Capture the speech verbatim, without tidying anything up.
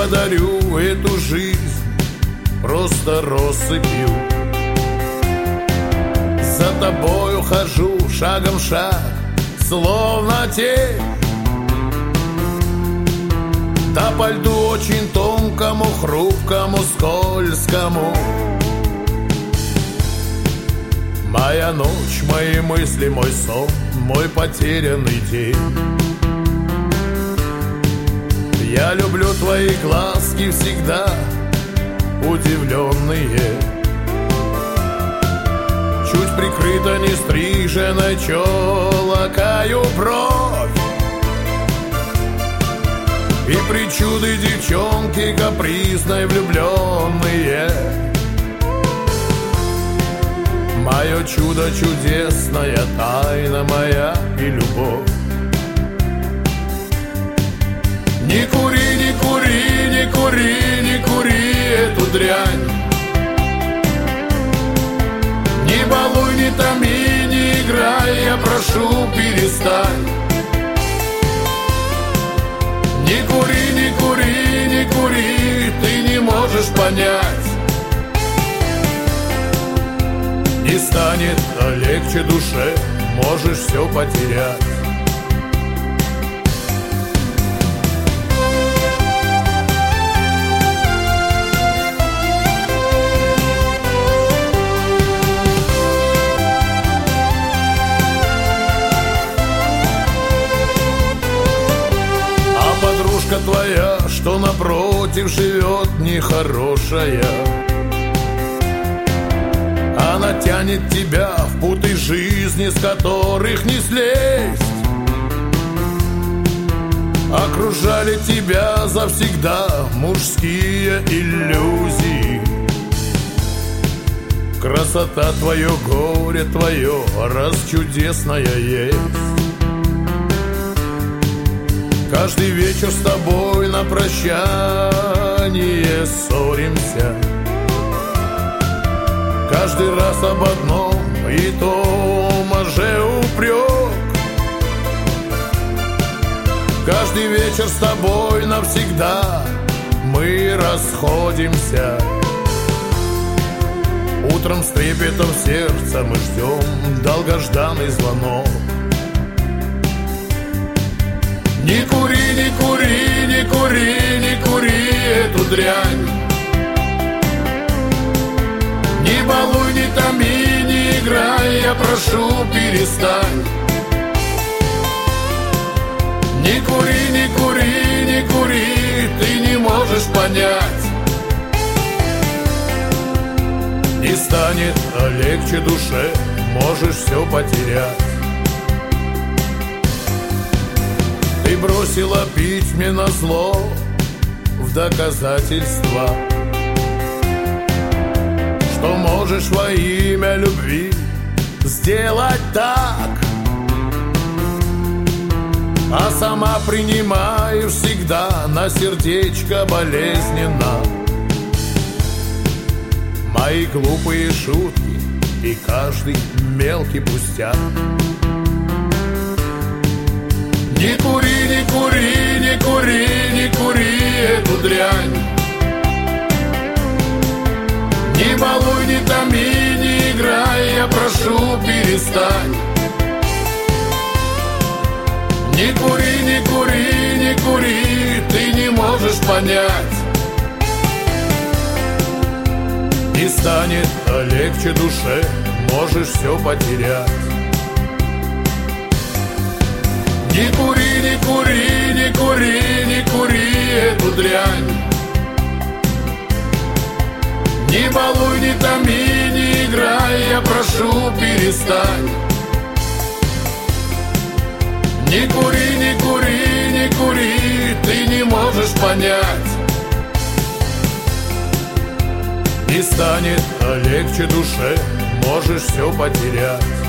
подарю эту жизнь просто россыпью. За тобою хожу шагом в шаг, словно тень. Да по льду очень тонкому, хрупкому, скользкому. Моя ночь, мои мысли, мой сон, мой потерянный день. Я люблю твои глазки всегда удивленные. Чуть прикрыта нестриженной челокою бровь. И причуды девчонки капризной влюбленные. Мое чудо чудесная, тайна моя и любовь. Не кури, не кури, не кури, не кури эту дрянь. Не балуй, не томи, не играй, я прошу, перестань. Не кури, не кури, не кури, ты не можешь понять. Не станет легче душе, можешь все потерять. Подружка твоя, что напротив живет, нехорошая. Она тянет тебя в путы жизни, с которых не слезть. Окружали тебя завсегда мужские иллюзии. Красота твое, горе твое, раз чудесная есть. Каждый вечер с тобой на прощание ссоримся. Каждый раз об одном и том же упрек. Каждый вечер с тобой навсегда мы расходимся. Утром с трепетом сердца мы ждем долгожданный звонок. Не кури, не кури, не кури, не кури эту дрянь. Не балуй, не томи, не играй, я прошу, перестань. Не кури, не кури, не кури, ты не можешь понять. Не станет легче душе, можешь все потерять. Ты бросила пить мне назло в доказательство, что можешь во имя любви сделать так. А сама принимаешь всегда на сердечко болезненно мои глупые шутки и каждый мелкий пустяк. Не кури, не кури, не кури, не кури эту дрянь. Не балуй, не томи, не играй, я прошу, перестань. Не кури, не кури, не кури, ты не можешь понять. Не станет легче душе, можешь все потерять. Не кури, не кури, не кури, не кури эту дрянь. Не балуй, не томи, не играй, я прошу, перестань. Не кури, не кури, не кури, ты не можешь понять. Не станет легче душе, можешь все потерять.